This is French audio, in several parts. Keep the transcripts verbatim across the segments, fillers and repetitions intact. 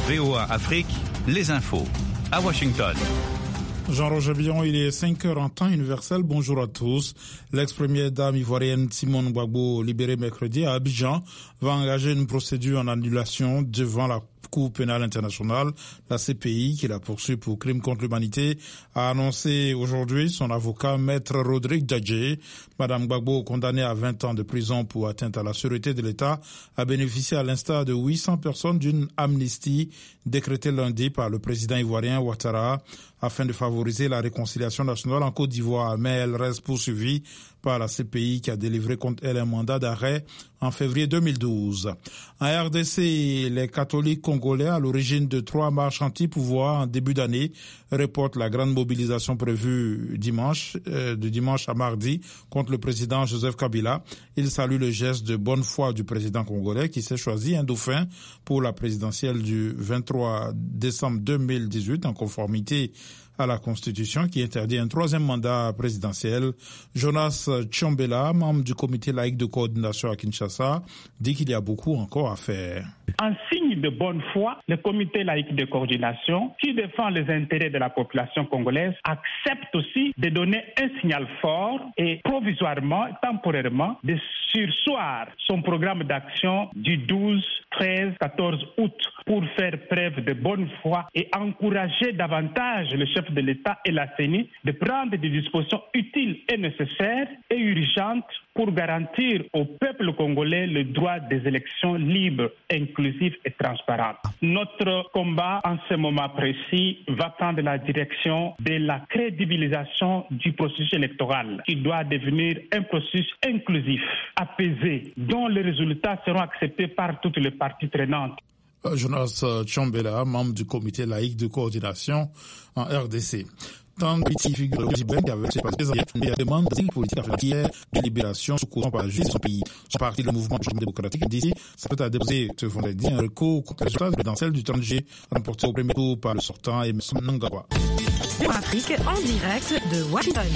V O A Afrique, les infos. À Washington. Jean-Roger Billon, il est cinq heures en temps universel. Bonjour à tous. L'ex-première dame ivoirienne Simone Gbagbo, libérée mercredi à Abidjan, va engager une procédure en annulation devant la Cour pénale internationale, la C P I, qui la poursuit pour crimes contre l'humanité, a annoncé aujourd'hui son avocat, maître Rodrigue Djadjé. Madame Gbagbo, condamnée à vingt ans de prison pour atteinte à la sûreté de l'État, a bénéficié à l'instar de huit cents personnes d'une amnistie décrétée lundi par le président ivoirien Ouattara afin de favoriser la réconciliation nationale en Côte d'Ivoire. Mais elle reste poursuivie par la C P I qui a délivré contre elle un mandat d'arrêt en février deux mille douze. En R D C, les catholiques congolais à l'origine de trois marches anti-pouvoir en début d'année reportent la grande mobilisation prévue dimanche, euh, de dimanche à mardi contre le président Joseph Kabila. Ils saluent le geste de bonne foi du président congolais qui s'est choisi un dauphin pour la présidentielle du vingt-trois décembre deux mille dix-huit en conformité à la Constitution qui interdit un troisième mandat présidentiel. Jonas Tchombela, membre du comité laïque de coordination à Kinshasa, dit qu'il y a beaucoup encore à faire. En signe de bonne foi, le comité laïque de coordination, qui défend les intérêts de la population congolaise, accepte aussi de donner un signal fort et provisoirement, temporairement, de surseoir son programme d'action du douze, treize, quatorze août pour faire preuve de bonne foi et encourager davantage le chef de l'État et la C E N I de prendre des dispositions utiles et nécessaires et urgentes pour garantir au peuple congolais le droit des élections libres, inclusives et transparentes. Notre combat en ce moment précis va prendre la direction de la crédibilisation du processus électoral qui doit devenir un processus inclusif, apaisé, dont les résultats seront acceptés par toutes les parties prenantes. Jonas Tchombela, membre du comité laïque de coordination en R D C. Tant de petits figures de Jiben qui avaient ses passés et la demande d'asile politique africaine de libération sous courant par la justice de son pays. Son parti, le mouvement démocratique, d'ici, s'apprête à déposer ce vendredi un recours contre les résultats présidentiels du trente juillet remporté au premier tour par le sortant Emerson Mnangagwa. Afrique en direct de Washington.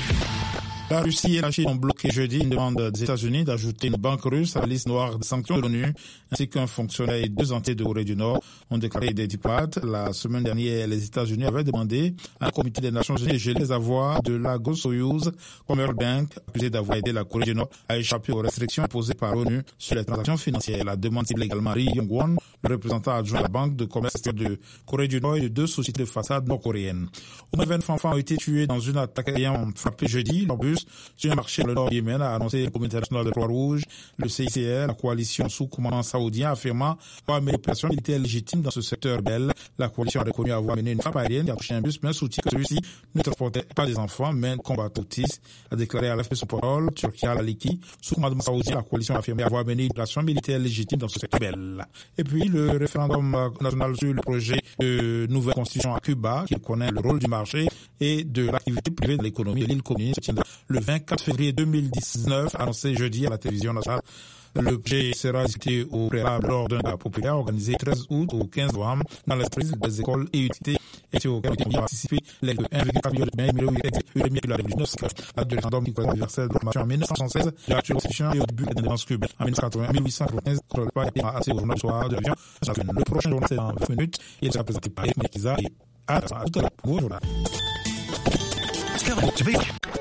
La Russie et la Chine ont bloqué jeudi une demande des États-Unis d'ajouter une banque russe à la liste noire des sanctions de l'ONU, ainsi qu'un fonctionnaire et deux entités de Corée du Nord ont déclaré des diplomates. La semaine dernière, les États-Unis avaient demandé à un comité des Nations Unies de geler les avoirs de la Gosoyuz Commerce Bank, accusé d'avoir aidé la Corée du Nord à échapper aux restrictions imposées par l'ONU sur les transactions financières. La demande cible également Ri Yong-won, le représentant adjoint de la Banque de commerce de Corée du Nord et de deux sociétés de façade nord-coréennes. Au moins vingt enfants ont été tués dans une attaque ayant frappé jeudi leur bus sur un marché dans le nord du Yémen, a annoncé le Comité international de Croix-Rouge, le C I C R, la coalition sous commandement saoudien, affirmant avoir mené l'opération militaire légitime dans ce secteur rebelle. La coalition a reconnu avoir mené une frappe aérienne qui a touché un bus, mais un soutien que celui-ci ne transportait pas des enfants, mais un combat autistes, a déclaré à l'A F P son porte-parole, Turki al-Maliki. Sous commandement saoudien, la coalition a affirmé avoir mené une opération militaire légitime dans ce secteur rebelle. Et puis, le référendum national sur le projet de nouvelle constitution à Cuba, qui connaît le rôle du marché et de l'activité privée de l'économie de l'île communiste, se tiendra le vingt-quatre février deux mille dix-neuf, annoncé jeudi à la télévision nationale. Le projet sera discuté au préalable lors d'un débat populaire organisé treize août au quinze novembre dans l'esprit des écoles et unités et auxquelles ont participé les un virgule quatre million de millions de la révolution. La de référendum qui concerne l'anniversaire de la formation en mille neuf cent soixante-seize, de l'actuelle constitution et au début de l'indépendance cubaine en mille neuf cent quatre-vingts, mille huit cent quatre-vingt-quinze, le pas été assez au journal du soir de l'avion. Le prochain journal, c'est dans vingt minutes et il sera présenté par Makiza et à tout à l'heure. Bonjour.